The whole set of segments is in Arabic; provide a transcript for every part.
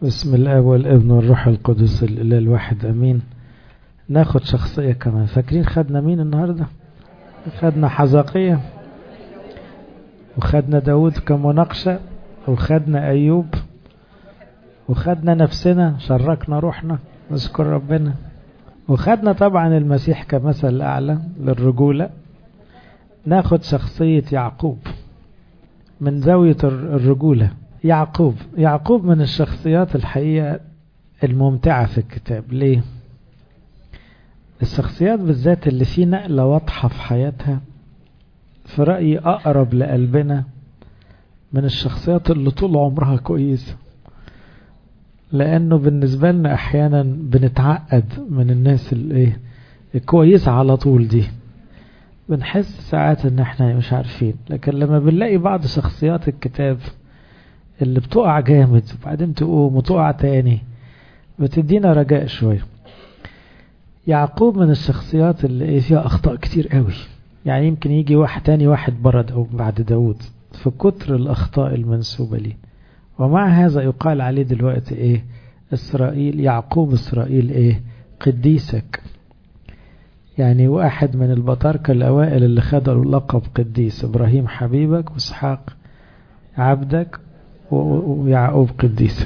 بسم الاب والابن والروح القدس الاله الواحد امين. ناخد شخصية كمان. فاكرين خدنا مين النهاردة؟ خدنا حزقية، وخدنا داود كمناقشة، وخدنا ايوب، وخدنا نفسنا شركنا روحنا نذكر ربنا، وخدنا طبعا المسيح كمثل اعلى للرجولة. ناخد شخصية يعقوب من زاوية الرجولة. يعقوب من الشخصيات الحقيقة الممتعة في الكتاب. ليه؟ الشخصيات بالذات اللي فيه نقلة واضحة في حياتها في رأيي أقرب لقلبنا من الشخصيات اللي طول عمرها كويسة، لأنه بالنسبة لنا أحيانا بنتعقد من الناس اللي الكويسة على طول دي، بنحس ساعات ان احنا مش عارفين. لكن لما بنلاقي بعض شخصيات الكتاب اللي بتقع جامد وبعدين تقوم وتقع تاني، بتدينا رجاء شوية. يعقوب من الشخصيات اللي فيها أخطاء كتير قوي، يعني يمكن يجي واحد تاني واحد برد أو بعد داود في كتر الأخطاء المنسوبة ليه. ومع هذا يقال عليه دلوقتي إسرائيل، يعقوب إسرائيل قديسك. يعني واحد من البطاركة الأوائل اللي خدوا اللقب قديس. إبراهيم حبيبك، وإسحاق عبدك، ويعقوب قديسك.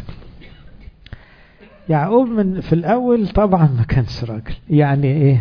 يعقوب في الأول طبعا ما كانش راجل، يعني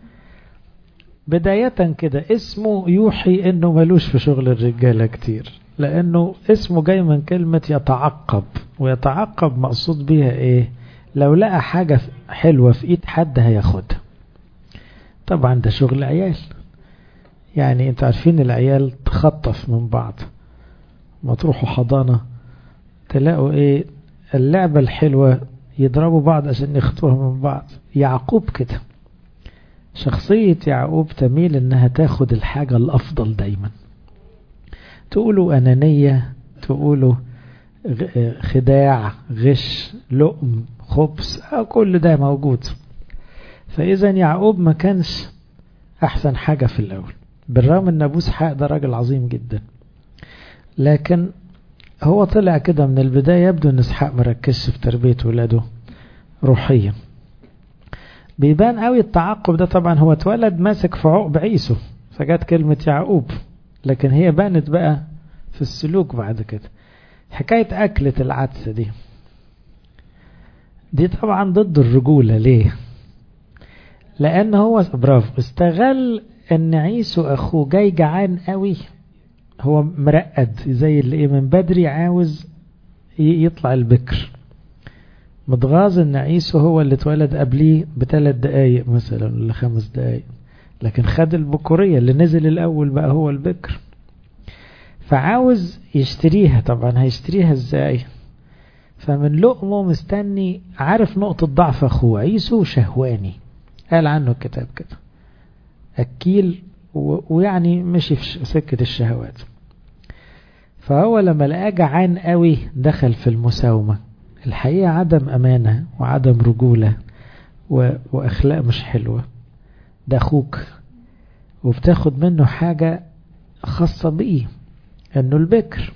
بداية كده اسمه يوحي انه ملوش في شغل الرجالة كتير، لانه اسمه جاي من كلمة يتعقب، ويتعقب مقصود بيها لو لقى حاجة حلوة في ايد حد هياخدها. طبعا ده شغل عيال، يعني انت عارفين العيال تخطف من بعض، ما تروحوا حضانة تلاقوا اللعبة الحلوة يضربوا بعض عشان يخطوها من بعض. يعقوب كده، شخصية يعقوب تميل انها تاخد الحاجة الافضل دايما. تقولوا انانية، تقولوا خداع، غش، لؤم، خبث، كل ده موجود. فاذا يعقوب ما كانش احسن حاجة في الاول، بالرغم ان ابو اسحاق ده راجل عظيم جدا، لكن هو طلع كده من البداية. يبدو ان اسحاق مركزش في تربية ولاده روحيا. بيبان قوي التعقب ده. طبعا هو اتولد ماسك في عقب عيسو فجات كلمة يعقوب، لكن هي بانت بقى في السلوك بعد كده. حكاية أكلة العدسة دي طبعا ضد الرجولة. ليه؟ لأن هو برافو استغل ان عيسو أخوه جاي جعان قوي، هو مرقد زي اللي من بدري عاوز يطلع البكر، متغاظ ان عيسو هو اللي اتولد قبليه ب3 دقايق مثلا ولا 5 دقايق، لكن خد البكورية اللي نزل الاول بقى هو البكر، فعاوز يشتريها. طبعا هيشتريها ازاي؟ فمن لقمه مستني، عارف نقطة ضعف اخوه. عيسو شهواني، قال عنه الكتاب كده، اكيل، ويعني مشي في سكة الشهوات. فهو لما لقى جعان قوي دخل في المساومة. الحقيقة عدم أمانة وعدم رجولة وأخلاق مش حلوة. ده أخوك وبتاخد منه حاجة خاصة بيه، أنه البكر.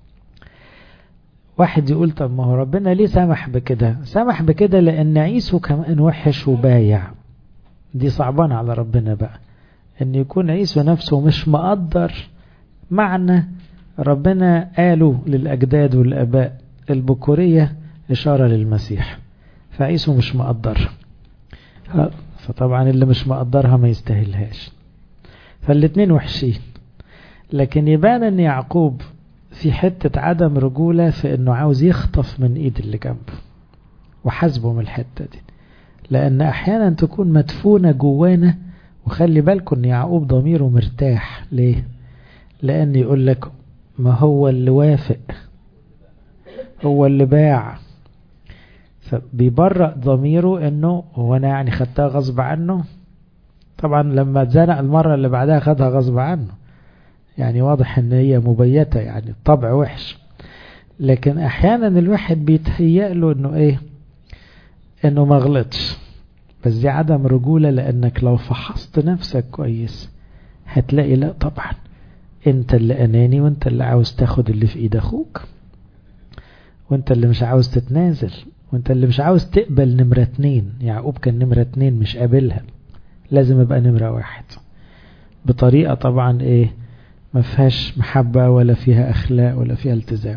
واحد يقول طب ما هو ربنا ليه سمح بكده؟ سمح بكده لأن عيسو كمان وحش وبايع. دي صعبان على ربنا بقى، أن يكون عيسو نفسه مش مقدر معنى ربنا قالوا للأجداد والآباء البكورية إشارة للمسيح، فعيسو مش مقدر. فطبعا اللي مش مقدرها ما يستاهلهاش. فالاتنين وحشين. لكن يبان ان يعقوب في حتة عدم رجولة في انه عاوز يخطف من ايد اللي جنبه، وحسبه من الحتة دي، لان احيانا تكون مدفونة جوانا. وخلي بالكم ان يعقوب ضميره مرتاح. ليه؟ لان يقول لك ما هو اللي وافق، هو اللي باع، فبيبرأ ضميره انه هو انا يعني خدتها غصب عنه. طبعا لما اتزنق المرة اللي بعدها خدها غصب عنه، يعني واضح ان هي مبيتة، يعني الطبع وحش. لكن احيانا الواحد بيتهيأ له انه ما غلطش، بس دي عدم رجولة. لانك لو فحصت نفسك كويس هتلاقي لا طبعا انت اللي اناني، وانت اللي عاوز تاخد اللي في ايد اخوك. وانت اللي مش عاوز تتنازل، وانت اللي مش عاوز تقبل نمرة 2. يعقوب كان نمرة 2 مش قابلها، لازم يبقى نمرة 1 بطريقة طبعا ما فيهاش محبة ولا فيها أخلاق ولا فيها التزام.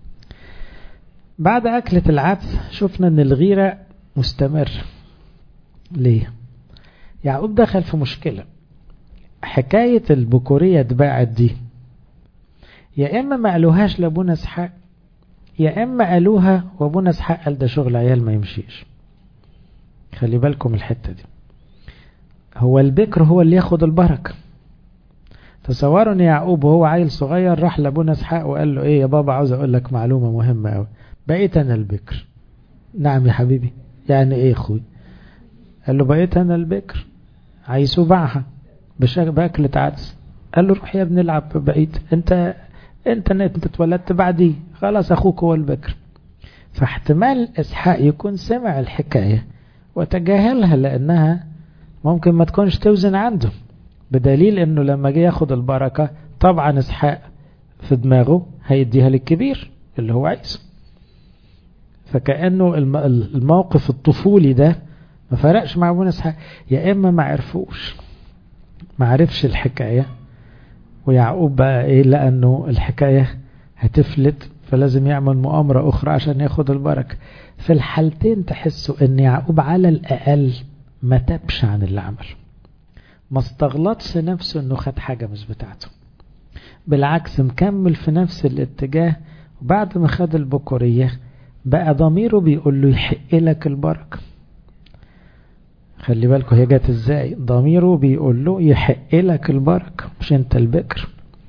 بعد أكلة العدس شفنا أن الغيرة مستمر. ليه؟ يعقوب دخل في مشكلة. حكاية البكورية اتباعت دي، يا إما ما قالوهاش لأبونا إسحاق، يا إما قالوها وأبونا إسحاق قال ده شغل عيال ما يمشيش. خلي بالكم الحتة دي. هو البكر هو اللي ياخد البركة. تصوروا ان يعقوب وهو عيل صغير راح لابونا إسحاق وقال له يا بابا عاوز اقول لك معلومة مهمة قوي، بقيت انا البكر. نعم يا حبيبي، يعني اخوي؟ قال له بقيت انا البكر. عايزه باعها باكلة عدس. قال له روح يا ابني العب، بقيت انت اتولدت بعدي، خلاص اخوك هو البكر. فاحتمال إسحاق يكون سمع الحكاية وتجاهلها لانها ممكن ما تكونش توزن عنده، بدليل انه لما جه ياخد البركة طبعا إسحاق في دماغه هيديها للكبير اللي هو عايزه. فكأنه الموقف الطفولي ده ما فرقش مع ابونا إسحاق. يا اما ما عرفوش، ما عرفش الحكاية، ويعقوب بقى لأنه الحكاية هتفلت فلازم يعمل مؤامرة أخرى عشان ياخد البركة. في الحالتين تحسوا ان يعقوب على الأقل ما تبش عن اللي عمله، ما استغلطش نفسه انه خد حاجة مش بتاعته، بالعكس مكمل في نفس الاتجاه. وبعد ما خد البكورية بقى ضميره بيقول له يحق لك البركة. خلي بالكم هي جات ازاي، ضميره بيقول له يحق لك البركة مش انت البكر.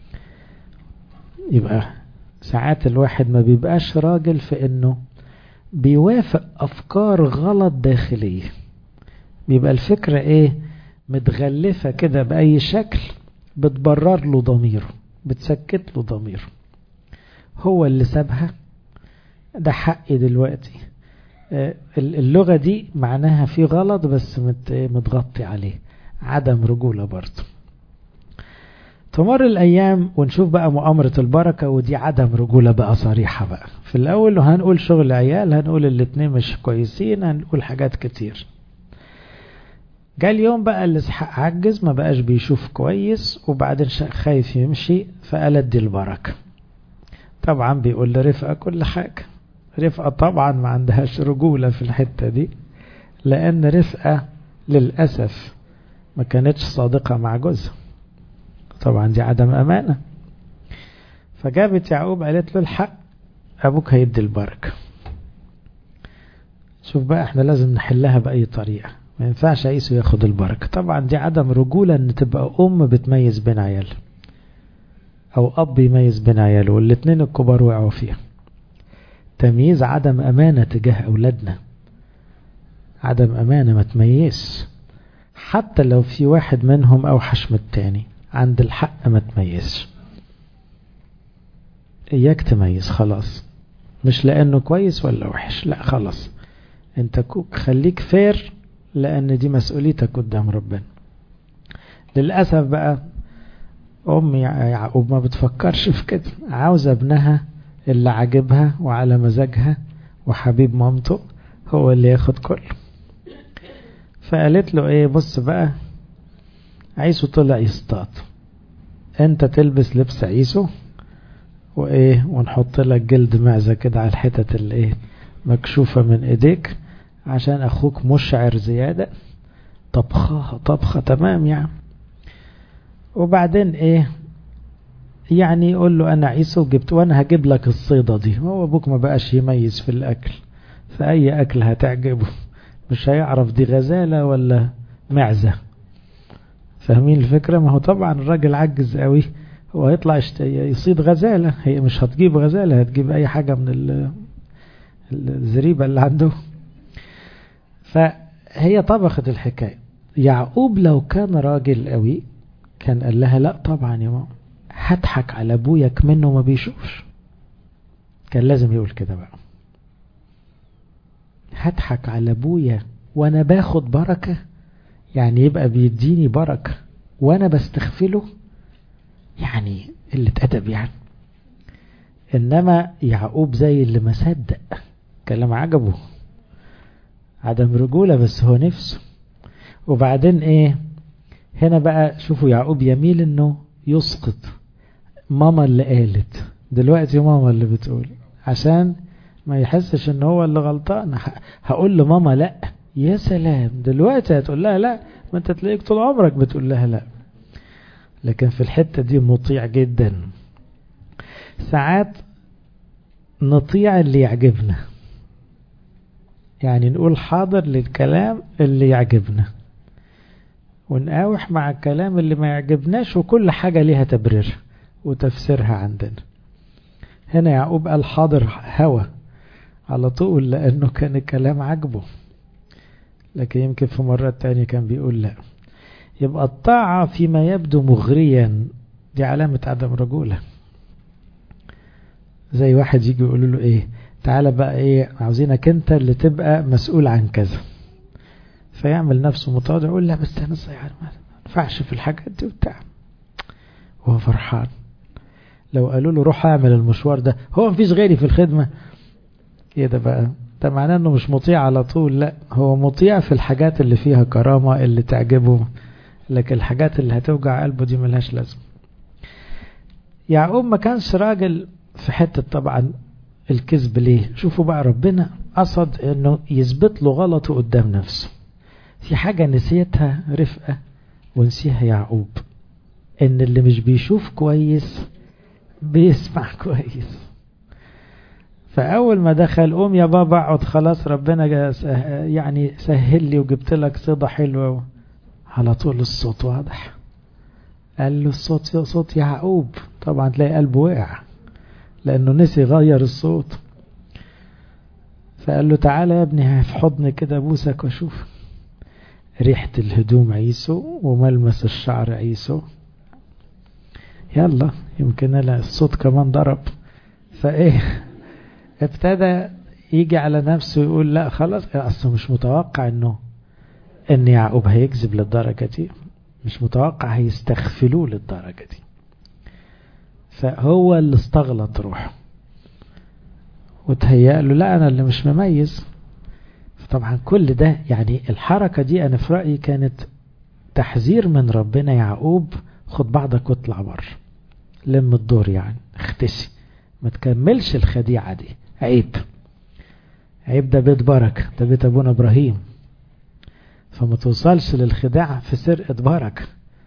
يبقى ساعات الواحد ما بيبقاش راجل في انه بيوافق افكار غلط داخلية، بيبقى الفكرة متغلفة كده بأي شكل بتبرر له ضميره، بتسكت له ضميره. هو اللي سابها، ده حقي دلوقتي. اللغة دي معناها في غلط بس متغطي عليه، عدم رجولة برضه. تمر الأيام ونشوف بقى مؤامرة البركة، ودي عدم رجولة بقى صريحة بقى. في الأول هنقول شغل عيال، هنقول الاتنين مش كويسين، هنقول حاجات كتير. جاء اليوم بقى اللي إسحاق عجز ما بقاش بيشوف كويس، وبعدين خايف يمشي فقال ادي البركة. طبعا بيقول لرفقة كل حاجة. رفقة طبعا ما عندهاش رجولة في الحتة دي، لأن رفقة للأسف ما كانتش صادقة مع جوزها، طبعا دي عدم أمانة. فجابت يعقوب قالت له الحق أبوك هيدي البركة. شوف بقى احنا لازم نحلها بأي طريقة، ما ينفعش عيسو ياخد البركة. طبعا دي عدم رجولة ان تبقى بتميز بين عيال او اب يميز بين عياله، والاتنين الكبار وقعوا فيها. تمييز عدم امانة تجاه اولادنا، عدم امانة، ما تميز حتى لو في واحد منهم اوحش من التاني، عند الحق ما تميزش. اياك تميز خلاص، مش لانه كويس ولا وحش، لا خلاص انت خليك فير، لأن دي مسؤوليتك قدام ربنا. للأسف بقى أم يعقوب ما بتفكرش في كده، عاوزة ابنها اللي عاجبها وعلى مزاجها وحبيب مامته هو اللي ياخد كله. فقالت له بص بقى، عيسو طلع يصطاد، انت تلبس لبس عيسو ونحط لك جلد معزة كده على الحتة مكشوفة من ايديك عشان اخوك مشعر زيادة، طبخها طبخة تمام يعني. وبعدين يعني يقول له انا عيسو جبت وانا هجيب لك الصيدة دي. هو ابوك ما بقاش يميز في الاكل، فاي اكل هتعجبه مش هيعرف دي غزالة ولا معزة. فاهمين الفكرة؟ ما هو طبعا الراجل عجز قوي، هو هيطلع يصيد غزالة، هي مش هتجيب غزالة، هتجيب اي حاجة من الزريبة اللي عنده. فهي طبخت الحكاية. يعقوب لو كان راجل قوي كان قال لها لا طبعا يا ماما، هضحك على ابويا منه ما بيشوفش. كان لازم يقول كده بقى، هضحك على ابويا وانا باخد بركة، يعني يبقى بيديني بركة وانا بستغفله، يعني قلة ادب يعني. إنما يعقوب زي اللي ما صدق، كلام عجبه، عدم رجولة بس هو نفسه. وبعدين ايه هنا بقى، شوفوا يعقوب يميل انه يسقط ماما اللي قالت، دلوقتي ماما اللي بتقول عشان ما يحسش ان هو اللي غلطان. هقول لماما لا، يا سلام، دلوقتي هتقول لها لا، ما انت تلاقيك طول عمرك بتقول لها لا. لكن في الحتة دي مطيع جدا. ساعات نطيع اللي يعجبنا، يعني نقول حاضر للكلام اللي يعجبنا، ونقاوح مع الكلام اللي ما يعجبناش، وكل حاجة ليها تبرير وتفسيرها عندنا. هنا يعقوب قال حاضر هوى على طول لأنه كان الكلام عجبه، لكن يمكن في مرة تانية كان بيقول لا. يبقى الطاعة فيما يبدو مغريا دي علامة عدم رجولة. زي واحد يجي يقول له ايه، تعالى بقى ايه، عاوزينك انت اللي تبقى مسؤول عن كذا، فيعمل نفسه متواضع يقول لا بس انا صحيح ما ينفعش في الحاجات دي وبتاع، وهو فرحان. لو قالوا له روح اعمل المشوار ده، هو مفيش غيري في الخدمة، ايه ده بقى؟ ده معناه انه مش مطيع على طول، لا هو مطيع في الحاجات اللي فيها كرامة اللي تعجبه، لكن الحاجات اللي هتوجع قلبه دي ملهاش لازم. يعقوب ما كانش راجل في حتة طبعا الكذب. ليه؟ شوفوا بقى ربنا قصد انه يثبت له غلطه قدام نفسه. في حاجة نسيتها رفقة ونسيها يعقوب، ان اللي مش بيشوف كويس بيسمع كويس. فاول ما دخل قوم يا بابا اقعد خلاص، ربنا يعني سهل لي وجبت لك صيدة حلوة، على طول الصوت واضح. قال له الصوت صوت يعقوب، طبعا تلاقي قلبه وقع لانه نسي غير الصوت. فقال له تعالى يا ابني في حضني كده بوسك واشوف. ريحة الهدوم عيسو وملمس الشعر عيسو، يلا يمكن الصوت كمان ضرب. فايه ابتدى يجي على نفسه يقول لا خلاص، اصلا مش متوقع ان يعقوب هيكذب للدرجة دي، مش متوقع هيستغفلوه للدرجة دي. فهو اللي استغلط روحه وتهيأ له لا انا اللي مش مميز. طبعا كل ده يعني الحركة دي انا في رأيي كانت تحذير من ربنا، يعقوب خد بعضك واطلع بره، لم الدور يعني، اختشي، ما تكملش الخديعة دي، عيب. عيب، ده بيت بركة، ده بيت ابونا ابراهيم، فما توصلش للخداع في سرقة بركة.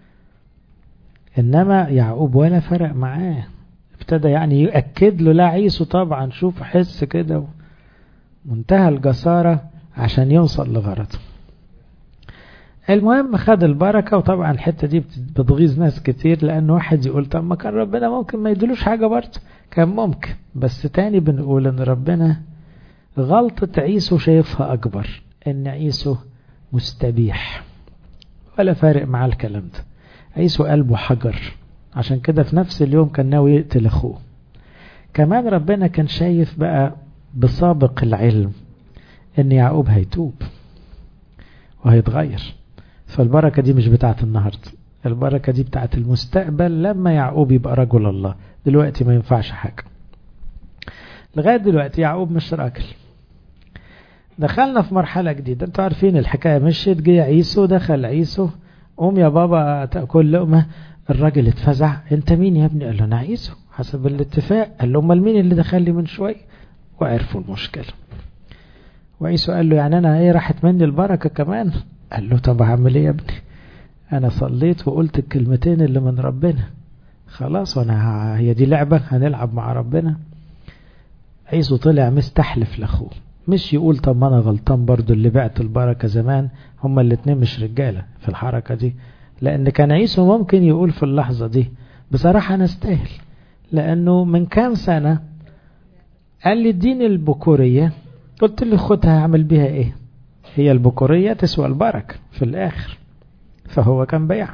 انما يعقوب ولا فرق معاه، ابتدى يعني يؤكد له لا عيسو طبعا، شوف حس كده، منتهى الجسارة عشان يوصل لغرضه. المهم خد البركة. وطبعا الحتة دي بتغيظ ناس كتير، لأن واحد يقول طب ما كان ربنا ممكن ما يدلوش حاجة برضه، كان ممكن، بس تاني بنقول ان ربنا غلطة عيسو شايفها أكبر، ان عيسو مستبيح ولا فارق مع الكلام ده. عيسو قلبه حجر، عشان كده في نفس اليوم كان ناوي يقتل أخوه. كمان ربنا كان شايف بقى بسابق العلم ان يعقوب هيتوب وهيتغير، فالبركة دي مش بتاعت النهاردة، البركة دي بتاعت المستقبل لما يعقوب يبقى رجل الله. دلوقتي ما ينفعش حاجة، لغاية دلوقتي يعقوب مش راجل. دخلنا في مرحلة جديدة، انتوا عارفين الحكاية مشيت، جه عيسو، دخل عيسو، قوم يا بابا تأكل لقمة. الراجل اتفزع، انت مين يا ابني؟ قال له انا عيسو حسب الاتفاق. قال له امال مين اللي دخل لي من شوي؟ وعرفوا المشكلة. وعيسو قال له يعني انا ايه راحت مني البركة كمان؟ قال له طب هعمل ايه يا ابني، انا صليت وقلت الكلمتين اللي من ربنا خلاص، وانا هي دي لعبة هنلعب مع ربنا؟ عيسو طلع مستحلف لاخوه، مش يقول طب ما انا غلطان برضو اللي بعت البركة زمان. هما الاتنين مش رجالة في الحركة دي، لان كان عيسو ممكن يقول في اللحظة دي بصراحة انا استاهل، لانه من كام سنة قال لي اديني البكورية، قلت له خدها هعمل بيها ايه؟ هي البكورية تسوى البركة في الاخر، فهو كان بيع.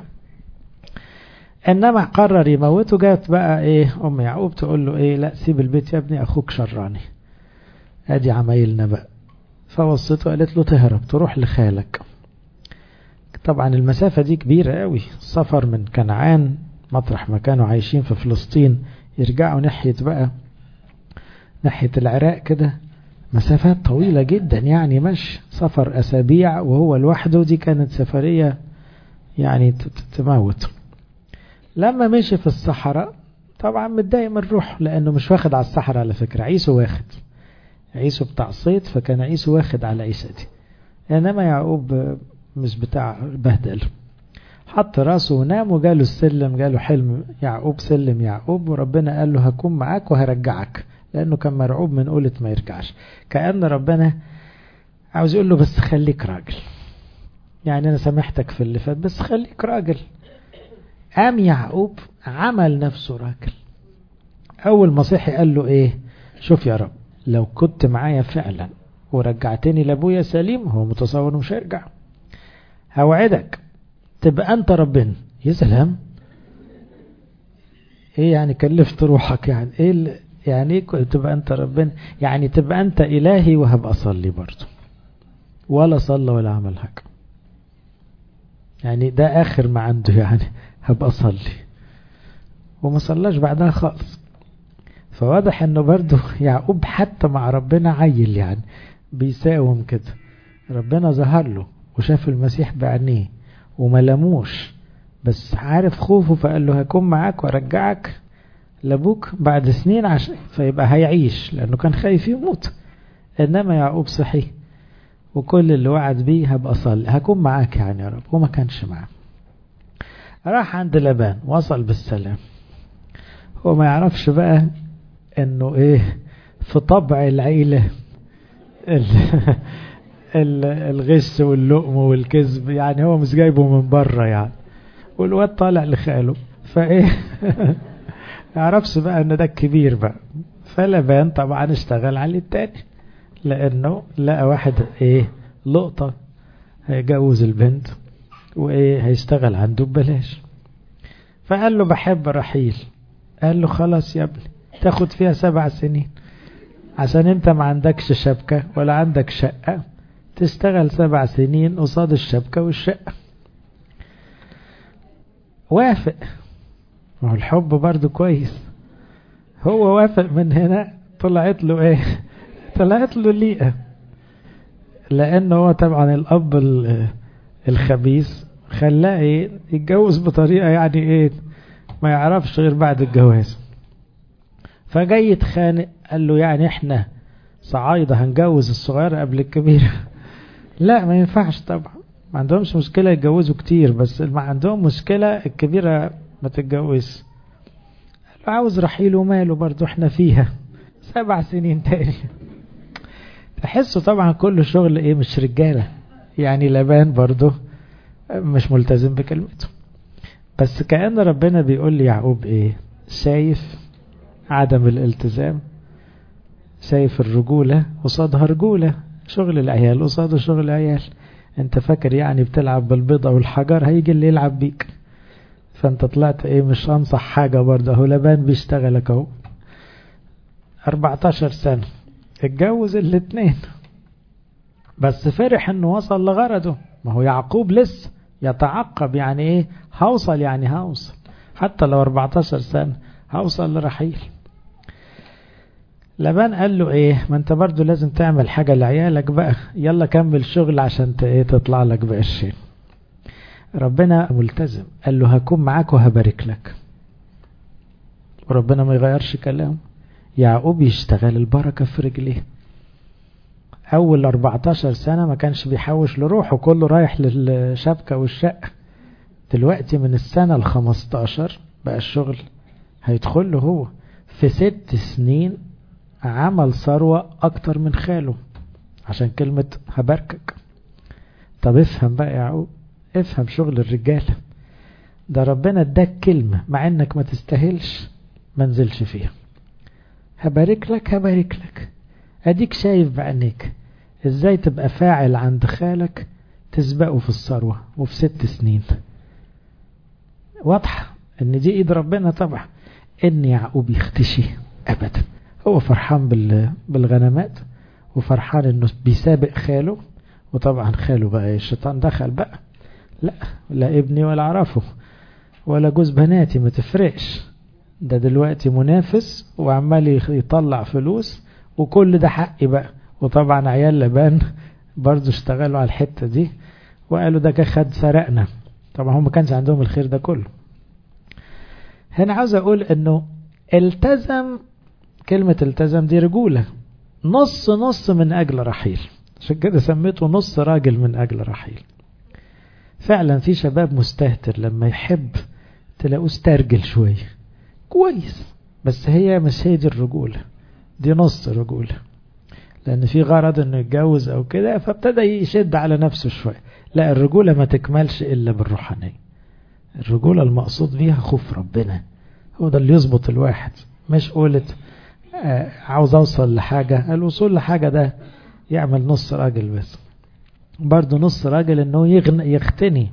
انما قرر يموته. جات بقى ايه ام يعقوب تقول له ايه، لا سيب البيت يا ابني اخوك شراني، ادي عمايلنا بقى. فوصته قالت له تهرب تروح لخالك. طبعا المسافة دي كبيرة قوي، السفر من كنعان مطرح ما كانوا عايشين في فلسطين، يرجعوا ناحية بقى ناحية العراق كده، مسافات طويلة جدا يعني، مش سفر أسابيع وهو لوحده، دي كانت سفرية يعني تموت. لما مشي في الصحراء طبعا متضايق من الروح، لأنه مش واخد على الصحراء على فكرة، عيسو واخد، عيسو بتاع صيد، فكان عيسو واخد على عيسى دي، إنما يعقوب مش بتاع بهدل. حط راسه ونام وجاله السلم، جاله حلم يعقوب سلم يعقوب، وربنا قال له هكون معاك وهرجعك، لأنه كان مرعوب من قولة ما يرجعش. كأن ربنا عاوز يقول له بس خليك راجل، يعني أنا سامحتك في اللي فات بس خليك راجل. قام يعقوب عمل نفسه راجل. أول ما صحي قال له إيه؟ شوف يا رب، لو كنت معايا فعلا ورجعتني لأبويا سليم، هو متصور مش هيرجع، هوعدك تبقى أنت ربنا. يا سلام، إيه يعني كلفت روحك؟ يعني إيه يعني إيه تبقى أنت ربنا؟ يعني تبقى أنت إلهي وهبقى أصلي برضه. ولا صلى ولا عمل حاجة، يعني ده آخر ما عنده، يعني هبقى أصلي، وما صلاش بعدها خالص. فواضح أنه برضه يعقوب حتى مع ربنا عيل، يعني بيساوم كده. ربنا ظهر له وشاف المسيح بعينيه وما لموش، بس عارف خوفه، فقال له هكون معاك وارجعك لابوك بعد سنين عشان فيبقى هيعيش، لأنه كان خايف يموت. إنما يعقوب صحي، وكل اللي وعد بيه هبقى صلي، هكون معاك يعني يا رب، وما كانش معاه. راح عند لبان، وصل بالسلام. هو ما يعرفش بقى انه ايه في طبع العيلة الغش واللؤم والكذب، يعني هو مش جايبه من بره يعني، والواد طالع لخاله، فايه يعرفش بقى ان ده الكبير بقى. فلبان طبعا اشتغل عليه التاني، لانه لقى واحد ايه لقطة هيجوز البنت، وايه هيشتغل عنده ببلاش. فقال له بحب رحيل. قال له خلاص يا ابني، تاخد فيها 7 سنين، عشان انت ما عندكش شبكة ولا عندك شقة، تشتغل 7 سنين قصاد الشبكة والشقة. وافق، ما هو الحب برضو كويس. هو وافق، من هنا طلعت له ايه؟ طلعت له ليئة، لانه هو طبعا الاب الخبيث خلاه ايه يتجوز بطريقة يعني ايه ما يعرفش غير بعد الجواز. فجاي يتخانق، قال له يعني احنا صعايدة هنجوز الصغير قبل الكبير؟ لا ما ينفعش طبعا، ما عندهمش مشكلة يتجوزوا كتير، بس ما عندهم مشكلة الكبيرة ما تتجوز. قال له عاوز رحيل وماله، برضو احنا فيها 7 سنين تاني. تحسوا طبعا كل شغل ايه مش رجالة، يعني لبان برضو مش ملتزم بكلمته. بس كأن ربنا بيقول لي يعقوب ايه، شايف عدم الالتزام، شايف الرجولة قصادها رجولة، شغل العيال قصاده شغل العيال. انت فاكر يعني بتلعب بالبيضة والحجر، هيجي اللي يلعب بيك. فانت طلعت ايه مش انصح حاجة برضه. هو لبان بيشتغلك اهو 14 سنة، اتجوز الاتنين، بس فرح انه وصل لغرضه. ما هو يعقوب لسه يتعقب، يعني ايه هوصل، يعني هوصل حتى لو 14 سنة هوصل لرحيل. لبان قال له ايه، ما انت برضو لازم تعمل حاجة لعيالك بقى، يلا كمل شغل عشان ايه تطلع لك بقرشين. ربنا ملتزم، قال له هكون معاك وهبارك لك، وربنا ما يغيرش كلامه. يعقوب يشتغل البركة في رجليه. اول 14 سنة ما كانش بيحوش لروحه، كله رايح للشبكة والشقة. دلوقتي من السنة 15 بقى الشغل هيدخل له هو. في 6 سنين عمل ثروة اكتر من خاله، عشان كلمة هباركك. طب افهم بقى يا يعقوب، افهم شغل الرجالة ده. ربنا اداك كلمة مع انك ما تستاهلش، ما نزلش فيها. هبارك لك هبارك لك، اديك شايف بعينيك ازاي تبقى فاعل عند خالك تسبقه في الثروة وفي 6 سنين. واضحة ان دي ايد ربنا طبعا. ان يعقوب يختشي ابدا، هو فرحان بالغنمات، وفرحان انه بيسابق خاله. وطبعا خاله بقى الشيطان دخل بقى، لا ابني ولا اعرفه ولا جوز بناتي ما تفرقش، ده دلوقتي منافس وعمال يطلع فلوس وكل ده حقي بقى. وطبعا عيال لبان برضو اشتغلوا على الحتة دي وقالوا ده خد سرقنا. طبعا هم ما كانش عندهم الخير ده كله. هنا عاوز اقول انه التزم، كلمة التزم دي رجولة، نص نص من اجل رحيل، عشان كده سميته نص راجل من اجل رحيل. فعلا في شباب مستهتر لما يحب تلاقوه استرجل شوية كويس، بس هي مش هي دي الرجولة، دي نص رجولة، لان في غرض انه يتجوز او كده فابتدى يشد على نفسه شوية. لا، الرجولة ما تكملش الا بالروحانية. الرجولة المقصود بيها خوف ربنا، هو ده اللي يظبط الواحد، مش قولة عاوز اوصل لحاجة. الوصول لحاجة ده يعمل نص راجل بس، برضو نص راجل انه يغتني.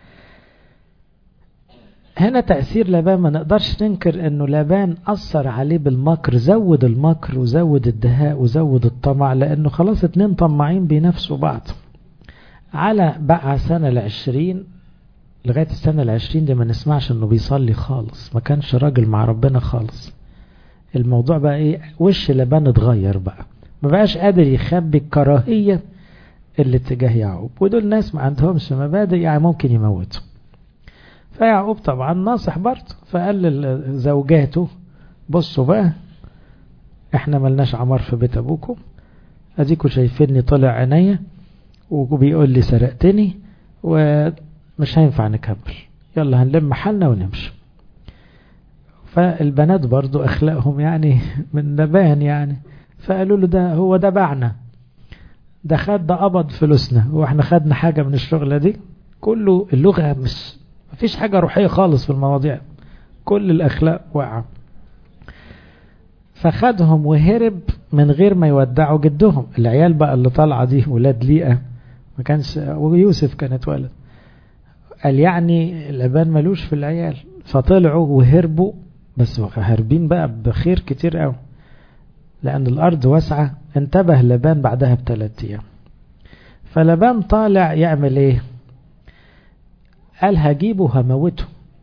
هنا تأثير لابان ما نقدرش ننكر انه لابان أثر عليه بالمكر، زود المكر وزود الدهاء وزود الطمع، لانه خلاص اتنين طماعين بينافسوا بعض. على بقى سنة 20 لغاية السنة 20 دي ما نسمعش انه بيصلي خالص، ما كانش راجل مع ربنا خالص. الموضوع بقى ايه؟ وش لابان اتغير بقى، ما بقاش قادر يخبي الكراهية اللي اتجاه يعقوب، ودول ناس ما عندهمش مبادئ يعني ممكن يموتوا. فيعقوب طبعا ناصح برضه، فقال لزوجاته بصوا بقى، احنا ملناش عمار في بيت ابوكم، اديكوا شايفيني طلع عينيا وبيقول لي سرقتني ومش هينفع نكمل، يلا هنلم حالنا ونمشي. فالبنات برضو اخلاقهم يعني من لبان يعني، فقالوا له ده هو ده باعنا، ده خد ده قبض فلوسنا واحنا خدنا حاجة من الشغلة دي. كله اللغة مفيش حاجة روحية خالص في المواضيع، كل الاخلاق واقعة. فخدهم وهرب من غير ما يودعوا جدهم. العيال بقى اللي طالعة دي ولاد ليئة، ما كانش ويوسف كانت ولد، قال يعني لبان ملوش في العيال، فطلعوا وهربوا، بس هربين بقى بخير كتير قوي لأن الأرض واسعة. انتبه لبان بعدها ب3 أيام. فلبان طالع يعمل ايه؟ قال هجيبه هموته.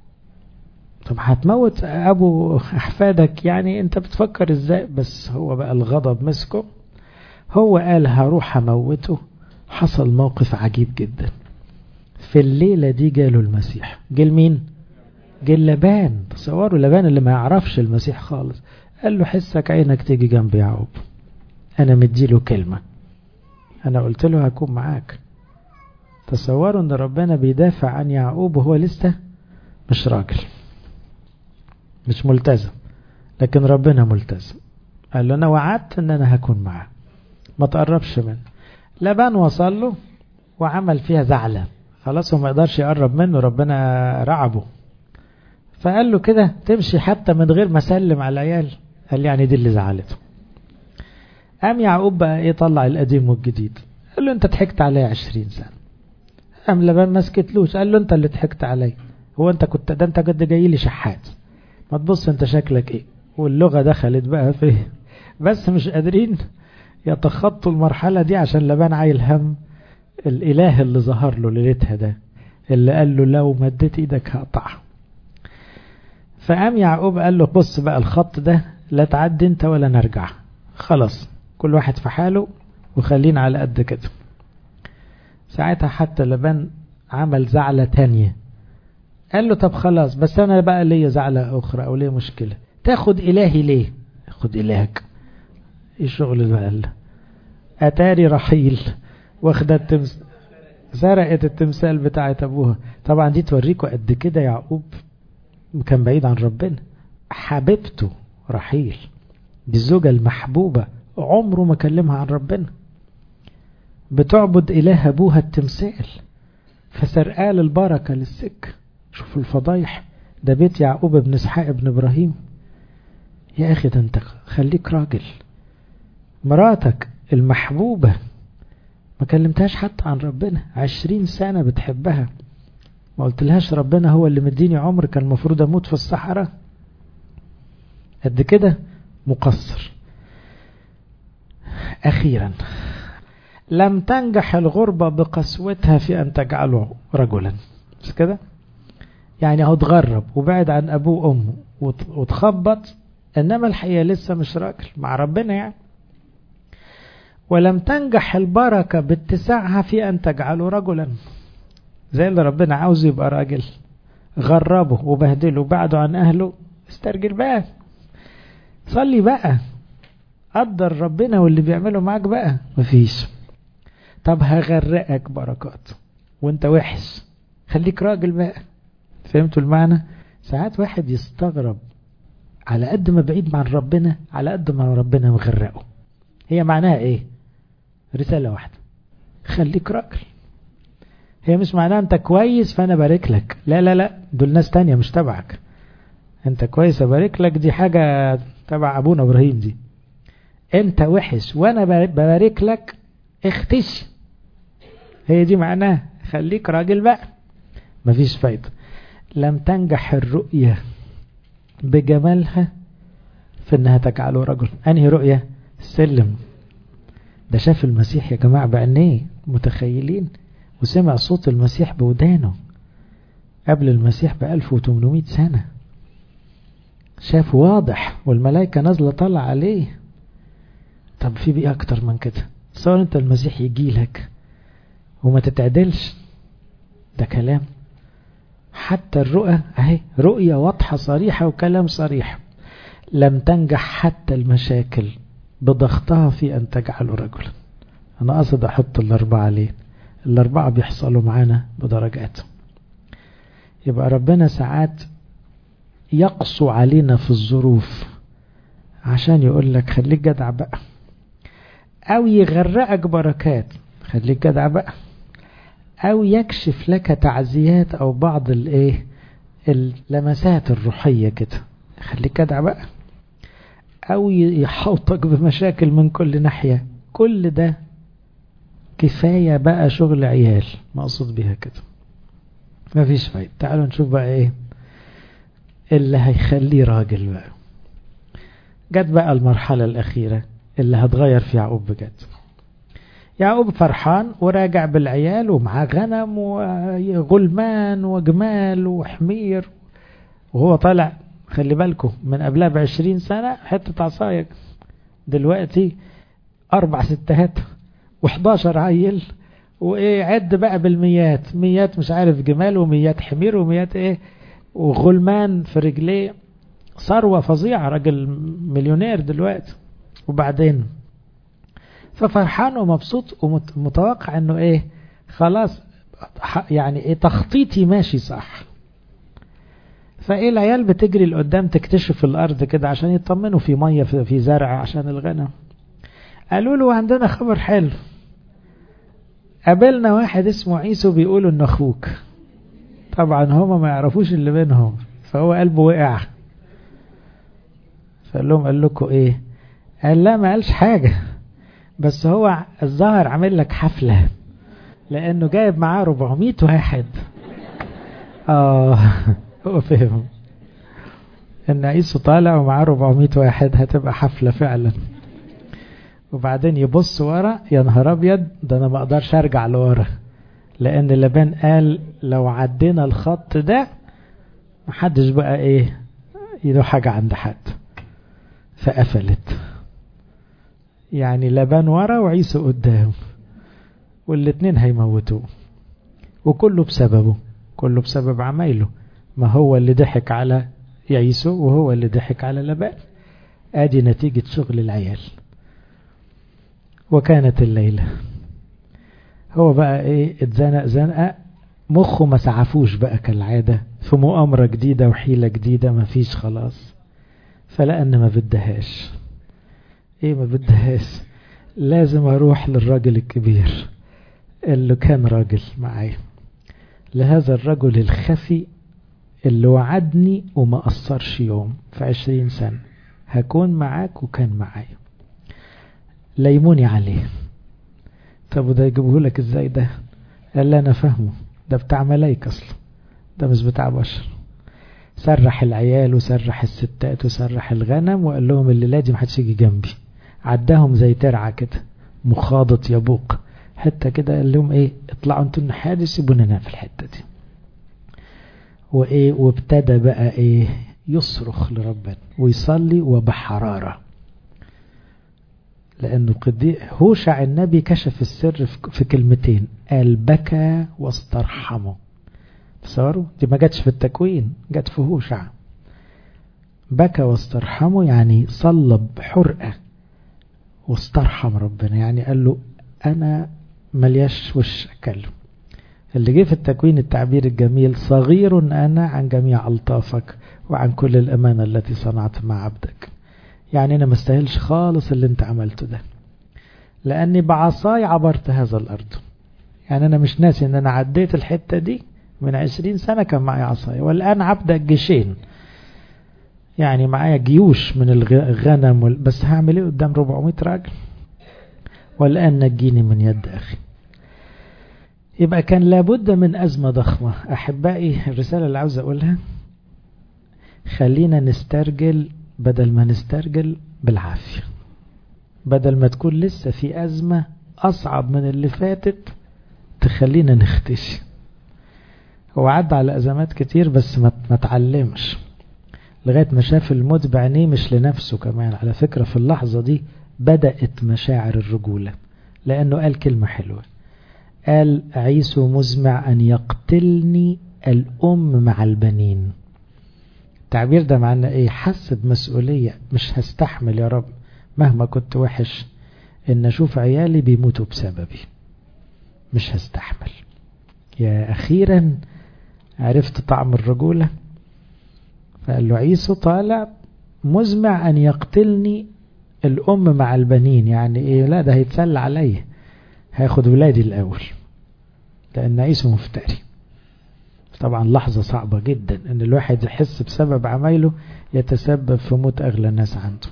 طب هتموت أبو أحفادك يعني، انت بتفكر ازاي؟ بس هو بقى الغضب مسكه، هو قال هروح هموته. حصل موقف عجيب جدا في الليلة دي، جاله المسيح. جال مين؟ جال لبان. تصوروا لبان اللي ما يعرفش المسيح خالص، قال له حسك عينك تيجي جنب يعقوب، انا مديله كلمة، انا قلت له هكون معاك. تصوروا ان ربنا بيدافع عن يعقوب وهو لسه مش راجل، مش ملتزم، لكن ربنا ملتزم. قال له انا وعدت ان انا هكون معاه، ما تقربش منه. لبان وصل له وعمل فيها زعلة، خلاص هو ما يقدرش يقرب منه، ربنا رعبه. فقال له كده تمشي حتى من غير ما سلم على العيال؟ قال يعني دي اللي زعلته. قام يعقوب بقى ايه؟ طلع القديم والجديد، قال له انت ضحكت عليا 20 سنة. قام لبان ما سكتلوش، قال له انت اللي ضحكت عليا، هو انت كنت ده انت قد جاي لي شحات، ما تبص انت شكلك ايه. واللغة دخلت بقى فيه، بس مش قادرين يتخطوا المرحلة دي عشان لبان عايل هم الاله اللي ظهر له ليلتها ده، اللي قال له لو مدت ايدك هقطعها. فقام يعقوب قال له بص بقى الخط ده لا تعدي انت ولا نرجع، خلاص كل واحد في حاله وخلينا على قد كده. ساعتها حتى لبان عمل زعلة تانية، قال له طب خلاص بس انا بقى ليا زعلة اخرى او ليا مشكلة، تاخد الهي ليه؟ خد الهك، ايه الشغل ده؟ قال اتاري رحيل واخدة سرقت التمثال بتاعت ابوها. طبعا دي توريكوا قد كده يعقوب كان بعيد عن ربنا. حبيبته رحيل دي الزوجة المحبوبة، عمره ما كلمها عن ربنا، بتعبد إله أبوها التمثال، فسرقال البركة للسك. شوفوا الفضايح، ده بيت يعقوب ابن اسحاق ابن إبراهيم. يا أخي ده انت خليك راجل، مراتك المحبوبة ما كلمتهاش حتى عن ربنا، 20 سنة بتحبها، ما قلتلهاش ربنا هو اللي مديني عمر كان المفروض أموت في الصحراء. قد كده مقصر. أخيرا لم تنجح الغربة بقسوتها في أن تجعله رجلا، مش كده؟ يعني هو اتغرب وبعد عن أبوه وأمه وتخبط، إنما الحقيقة لسه مش راجل مع ربنا يعني. ولم تنجح البركة باتساعها في أن تجعله رجلا. زي اللي ربنا عاوز يبقى راجل، غربه وبهدله بعده عن أهله، استرجل بقى، صلي بقى، قدر ربنا واللي بيعمله معاك بقى. مفيش. طب هغرقك بركات وانت وحش، خليك راجل بقى. فهمتوا المعنى؟ ساعات واحد يستغرب على قد ما بعيد عن ربنا على قد ما ربنا مغرقه. هي معناها ايه؟ رسالة واحدة، خليك راجل. هي مش معناها انت كويس فانا بارك لك، لا لا لا، دول ناس تانية مش تبعك. انت كويس ابارك لك، دي حاجة تبع ابونا ابراهيم دي. انت وحش وانا ببارك لك، اختش. هي دي معناها خليك راجل بقى. مفيش فايدة. لم تنجح الرؤية بجمالها في انها تجعله رجل. انهي رؤية؟ السلم. ده شاف المسيح يا جماعة بعينيه، متخيلين؟ وسمع صوت المسيح بودانه قبل المسيح ب1800 سنة. شاف واضح، والملائكة نازلة طلع عليه. طب في بقى اكتر من كده؟ صار انت المسيح يجي لك وما تتعدلش، ده كلام. حتى الرؤى اهي، رؤية واضحة صريحة وكلام صريح. لم تنجح حتى المشاكل بضغطها في ان تجعله رجلا. انا قصد احط الاربعة ليه؟ الاربعة بيحصلوا معانا بدرجات. يبقى ربنا ساعات يقسو علينا في الظروف عشان يقول لك خليك جدع بقى، او يغرقك بركات خليك جدع بقى، او يكشف لك تعزيات او بعض اللمسات الروحية كده، خليك جدع بقى، او يحوطك بمشاكل من كل ناحية. كل ده كفاية بقى شغل عيال، مقصود بيها كده. مفيش فايدة. تعالوا نشوف بقى ايه اللي هيخليه راجل بقى. جت بقى المرحلة الأخيرة اللي هتغير في يعقوب بجد. يعقوب فرحان وراجع بالعيال ومعاه غنم وغلمان وجمال وحمير، وهو طالع خلي بالكم من قبلها ب20 سنة حتة عصاية، دلوقتي 4 ستات و11 عيل، وايه عد بقى بالميات، ميات مش عارف جمال وميات حمير وميات ايه وغلمان في رجليه. ثروة فظيعة، راجل مليونير دلوقتي. وبعدين ففرحان ومبسوط ومتوقع انه ايه خلاص، يعني ايه تخطيطي ماشي صح. فايه العيال بتجري لقدام تكتشف الارض كده عشان يطمنوا في مية في زرع عشان الغنم. قالوا له عندنا خبر حلو، قابلنا واحد اسمه عيسو بيقولوا انه اخوك. طبعا هما ما يعرفوش اللي بينهم، فهو قلبه وقع. فقال لهم قال لكم ايه؟ قال لا ما قالش حاجة، بس هو الظاهر عامل لك حفلة لانه جايب معاه 400 واحد. هو فهم ان عيسو طالع ومعاه 400 واحد، هتبقى حفلة فعلا. وبعدين يبص ورا، يا نهار ابيض، ده انا ما اقدرش ارجع لورا، لان لبان قال لو عدينا الخط ده محدش بقى ايه يدو حاجة عند حد. فقفلت، يعني لبان ورا وعيسو قدام، والاتنين هيموتوه. وكله بسببه، كله بسبب عمايله. ما هو اللي ضحك على عيسو وهو اللي ضحك على لبان. ادي نتيجة شغل العيال. وكانت الليلة هو بقى ايه اتزنق زنقة، مخه ما سعفوش بقى كالعادة في مؤامرة جديدة وحيلة جديدة، ما فيش خلاص. فلأن ما بدهاش ايه، ما بدهاش، لازم اروح للراجل الكبير اللي كان راجل معايا، لهذا الرجل الخفي اللي وعدني وما قصرش يوم في 20 سنة هكون معاك، وكان معايا. ليموني عليه. طب وده يجيبه لك ازاي ده؟ قال لي انا فاهمه، ده بتاع ملايك اصلا، ده مش بتاع بشر. سرح العيال وسرح الستات وسرح الغنم وقال لهم الليلة دي محدش يجي جنبي. عداهم زي ترعة كده مخاضط يبوق حتى كده، قال لهم ايه اطلعوا انتوا الناحية دي سيبونا ننام في الحتة دي. وايه وابتدى بقى يصرخ لربنا ويصلي وبحرارة. لأنه هوشع النبي كشف السر في كلمتين، قال بكى واسترحمه. تصوروا دي ما جاتش في التكوين، جات في هوشع. بكى واسترحمه يعني صلب حرقة واسترحم ربنا، يعني قال له أنا ملياش وش أكلم. اللي جه في التكوين التعبير الجميل، صغير أنا عن جميع ألطافك وعن كل الأمانة التي صنعت مع عبدك. يعني أنا مستاهلش خالص اللي انت عملته ده، لأني بعصاي عبرت هذا الأرض. يعني أنا مش ناسي أن أنا عديت الحتة دي من 20 سنة كان معي عصاي، والآن عبدك جيشين، يعني معايا جيوش من الغنم بس هعمل ايه قدام 400 راجل؟ والآن نجيني من يد أخي. يبقى كان لابد من أزمة ضخمة. أحبائي الرسالة اللي عاوز أقولها، خلينا نسترجل بدل ما نسترجل بالعافية، بدل ما تكون لسه في أزمة أصعب من اللي فاتت تخلينا نختشي. هو عدى على أزمات كتير بس ما تعلمش لغاية ما شاف الموت بعينيه، مش لنفسه كمان. على فكرة في اللحظة دي بدأت مشاعر الرجولة، لأنه قال كلمة حلوة، قال عيسو مزمع أن يقتلني الأم مع البنين. التعبير ده معناه إيه؟ حس بمسؤولية، مش هستحمل يا رب مهما كنت وحش إن أشوف عيالي بيموتوا بسببي، مش هستحمل. يا أخيرا عرفت طعم الرجولة. فقال له عيسو طالع مزمع أن يقتلني الأم مع البنين، يعني إيه؟ لا ده هيتسلى علي، هياخد ولادي الأول، لأن عيسو مفتري. طبعا لحظة صعبة جدا أن الواحد يحس بسبب عمايله يتسبب في موت أغلى الناس عنده.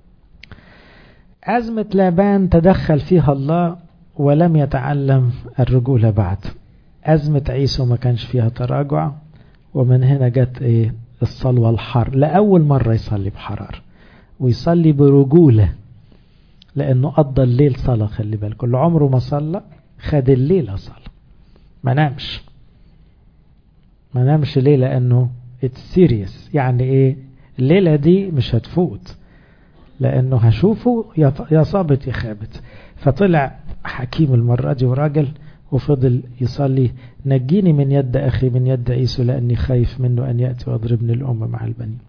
أزمة لابان تدخل فيها الله ولم يتعلم الرجولة بعد. أزمة عيسو ما كانش فيها تراجع، ومن هنا جت إيه؟ الصلوة الحر. لأول مرة يصلي بحرار ويصلي برجولة، لأنه قضى الليل صلاة. خلي بالك كل عمره ما صلى، خد الليلة صلاة، ما نامش ليه؟ لأنه it's serious. يعني إيه؟ الليلة دي مش هتفوت، لأنه هشوفه يا صابت يا خابت. فطلع حكيم المرة دي وراجل، وفضل يصلي نجيني من يد أخي من يد عيسو، لأني خايف منه أن يأتي وأضربني الأم مع البنين.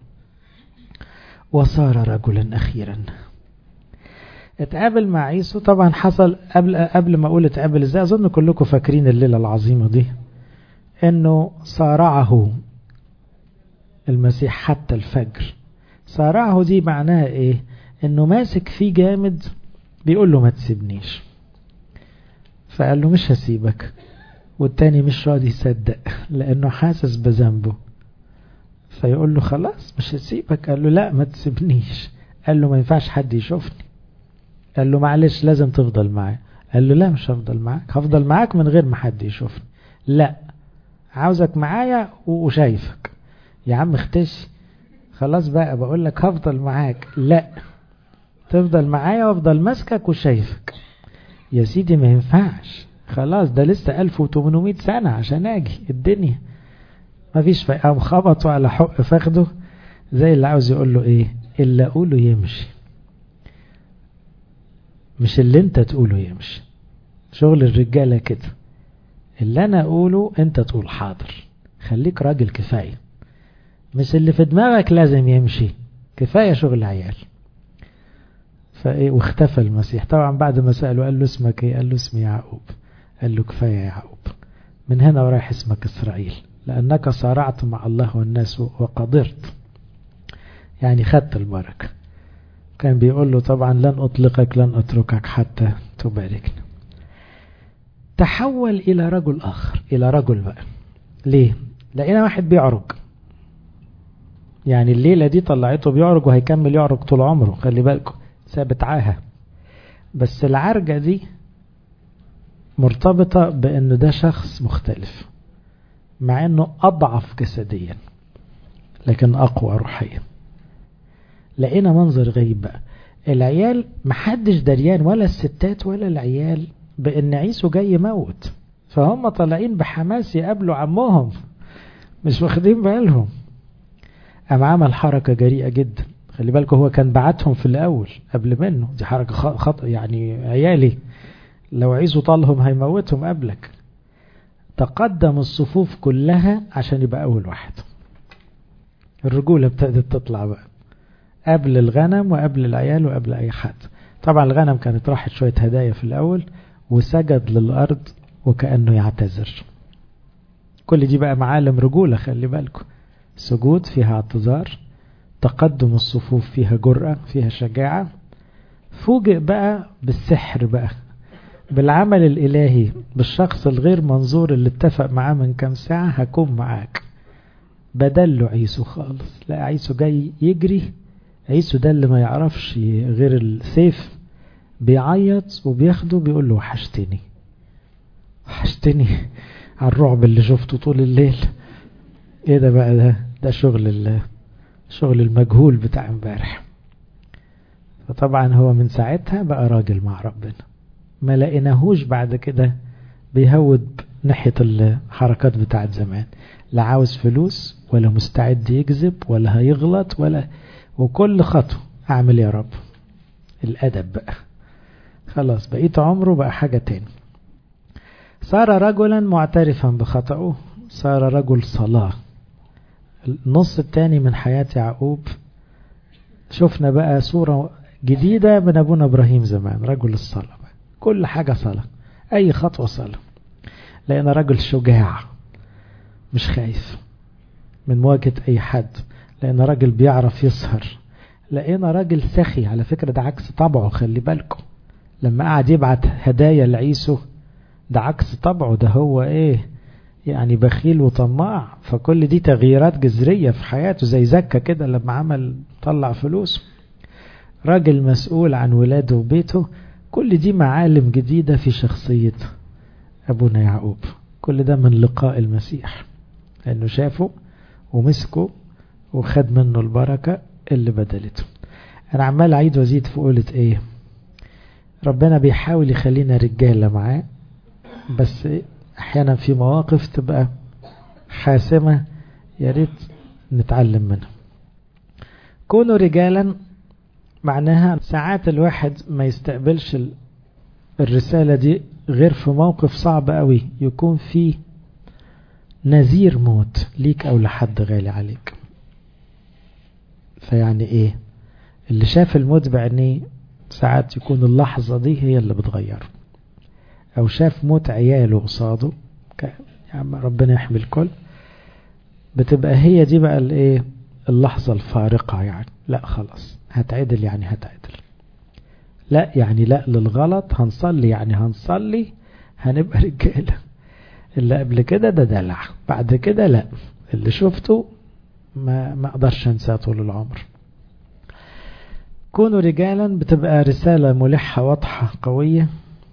وصار رجلا أخيرا. اتقابل مع عيسو. طبعا حصل قبل ما أقول اتقابل ازاي، أظن كلكم فاكرين الليلة العظيمة دي، انه صارعه المسيح حتى الفجر. صارعه دي معناها ايه؟ انه ماسك فيه جامد، بيقول له ما تسيبنيش، فقال له مش هسيبك. والتاني مش راضي يصدق لانه حاسس بذنبه، فيقول له خلاص مش هسيبك. قال له لا ما تسيبنيش. قال له ما ينفعش حد يشوفني. قال له معلش لازم تفضل معايا. قال له لا مش هفضل معاك، هفضل معاك من غير ما حد يشوفني. لا عاوزك معايا وشايفك. يا عم اختشي خلاص بقى، بقول لك هفضل معاك. لا تفضل معايا وافضل ماسكك وشايفك. يا سيدي ما ينفعش، خلاص ده لسه 1800 سنة عشان اجي الدنيا ما فيش فايدة. قام خبطوا على حق فخده زي اللي عاوز يقول له ايه؟ اللي اقوله يمشي، مش اللي انت تقوله يمشي. شغل الرجالة كده، اللي انا اقوله انت تقول حاضر. خليك راجل كفاية، مش اللي في دماغك لازم يمشي. كفاية شغل عيال. فايه؟ واختفى المسيح. طبعا بعد ما سأله قال له اسمك ايه؟ قال له اسمي يعقوب. قال له كفاية يا يعقوب، من هنا ورايح اسمك إسرائيل، لأنك صارعت مع الله والناس وقدرت. يعني خدت البركة. كان بيقول له طبعا لن أطلقك لن أتركك حتى تباركني. تحول إلى رجل آخر، إلى رجل بقى. ليه؟ لقينا واحد بيعرج، يعني الليلة دي طلعته بيعرج وهيكمل يعرج طول عمره. خلي بالكم ثابت عاهة، بس العرجة دي مرتبطة بأنه ده شخص مختلف، مع أنه أضعف جسديا لكن أقوى روحيا. لقينا منظر غريب بقى. العيال محدش دريان، ولا الستات ولا العيال، بأن عيسو جاي يموت، فهم طالعين بحماس يقابلوا عمهم، مش واخدين بالهم. قام عمل حركة جريئة جدا. خلي بالكم هو كان بعتهم في الأول قبل منه، دي حركة خطأ يعني عيالي لو عيسو طالهم هيموتهم قبلك. تقدم الصفوف كلها عشان يبقى أول واحد. الرجولة ابتدت تطلع بقى قبل الغنم وقبل العيال وقبل أي حد. طبعا الغنم كانت راحت شوية هدايا في الأول وسجد للأرض وكأنه يعتذر. كل دي بقى معالم رجولة، خلي بالكم، سجود فيها اعتذار، تقدم الصفوف فيها جرأة فيها شجاعة. فوجئ بقى بالسحر بقى، بالعمل الإلهي، بالشخص الغير منظور اللي اتفق معاه من كام ساعة هكون معاك. بدله عيسو خالص. لا عيسو جاي يجري، عيسو ده اللي ما يعرفش غير السيف، بيعيط وبياخده بيقول له وحشتني وحشتني على الرعب اللي شفته طول الليل. ايه ده بقى؟ ده شغل المجهول بتاع امبارح. فطبعا هو من ساعتها بقى راجل مع ربنا، ما لقيناهوش بعد كده بيهود ناحية الحركات بتاعت زمان، لا عاوز فلوس ولا مستعد يكذب ولا هيغلط ولا، وكل خطوة اعمل يا رب. الادب بقى خلاص، بقيت عمره بقى حاجة تاني. صار رجلا معترفا بخطأه، صار رجل صلاة. النص التاني من حياة يعقوب شفنا بقى صورة جديدة من أبونا إبراهيم زمان، رجل الصلاة. كل حاجة صلاة، أي خطوة صلاة. لأن رجل شجاع مش خايف من مواجهة أي حد، لأن راجل بيعرف يسهر، لأن راجل سخي. على فكرة ده عكس طبعه، خلي بالكم لما قعد يبعت هدايا لعيسو ده عكس طبعه، ده هو ايه يعني بخيل وطماع. فكل دي تغييرات جذرية في حياته، زي زكا كده لما عمل طلع فلوس. راجل مسؤول عن ولاده وبيته. كل دي معالم جديدة في شخصية أبونا يعقوب. كل ده من لقاء المسيح، لأنه شافه ومسكه وخد منه البركة اللي بدلته. أنا عمال أعيد وزيد في قولة إيه، ربنا بيحاول يخلينا رجالة معاه، بس أحيانا في مواقف تبقى حاسمة ياريت نتعلم منها. كونوا رجالا معناها ساعات الواحد ما يستقبلش الرسالة دي غير في موقف صعب قوي، يكون فيه نذير موت ليك أو لحد غالي عليك. فيعني إيه اللي شاف الموت بعينيه ساعات يكون اللحظة دي هي اللي بتغيره، أو شاف موت عياله قصاده، يعني ربنا يحمي الكل، بتبقى هي دي بقى الايه اللحظة الفارقة. يعني لا خلاص هتعدل، يعني هتعدل، لا يعني لا للغلط، هنصلي يعني هنصلي، هنبقى رجالة. اللي قبل كده ده دلع، بعد كده لا، اللي شفته ما اقدرش انساه طول العمر. كونوا رجالا بتبقى رسالة ملحة واضحة قوية.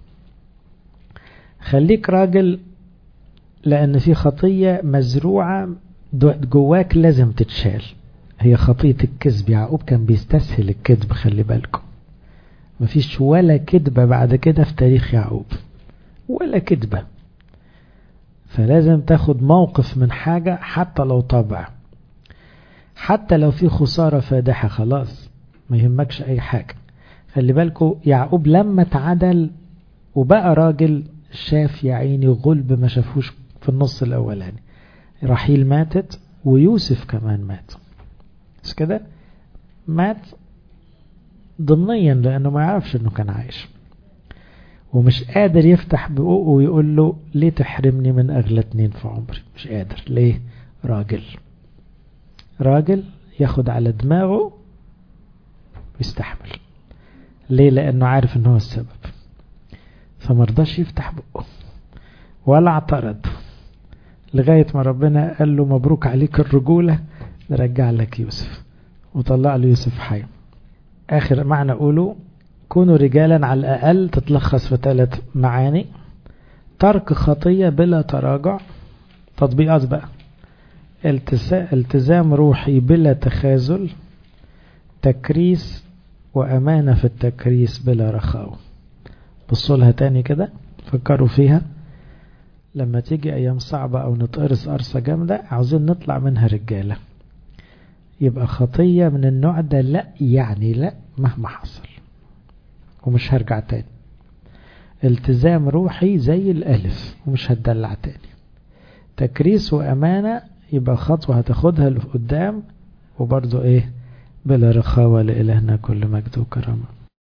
خليك راجل، لأن في خطية مزروعة جواك لازم تتشال، هي خطية الكذب. يعقوب كان بيستسهل الكذب، خلي بالكم مفيش ولا كذبة بعد كده في تاريخ يعقوب، ولا كذبة. فلازم تاخد موقف من حاجة حتى لو طبع، حتى لو في خسارة فادحة، خلاص ما يهمكش أي حاجة. خلي بالكم يعقوب لما تعدل وبقى راجل، شاف يا عيني غلب ما شافوش في النص الأولاني. رحيل ماتت ويوسف كمان مات، بس كده مات ضمنيا لأنه ما يعرفش أنه كان عايش، ومش قادر يفتح بقوقه ويقول له ليه تحرمني من أغلى 2 في عمري. مش قادر ليه؟ راجل ياخد على دماغه ويستحمل. ليه؟ لأنه عارف أنه هو السبب، فمرضاش يفتح بقه ولا اعترض، لغاية ما ربنا قال له مبروك عليك الرجولة، نرجع لك يوسف، وطلع له يوسف حي. آخر معنى أقوله كونوا رجالا على الأقل تتلخص في 3 معاني: ترك خطية بلا تراجع، تطبيقات بقى، التزام روحي بلا تخاذل، تكريس وأمانة في التكريس بلا رخاوة. بصوا لها تاني كده، فكروا فيها. لما تيجي أيام صعبة أو نتقرص قرصة جامدة عاوزين نطلع منها رجالة، يبقى خطية من النوع ده لا، يعني لا مهما حصل ومش هرجع تاني. التزام روحي زي الألف ومش هتدلع تاني. تكريس وأمانة يبقى خطوة هتاخدها لقدام، وبرضو بلا رخاوة. لإلهنا كل مجد وكرامة.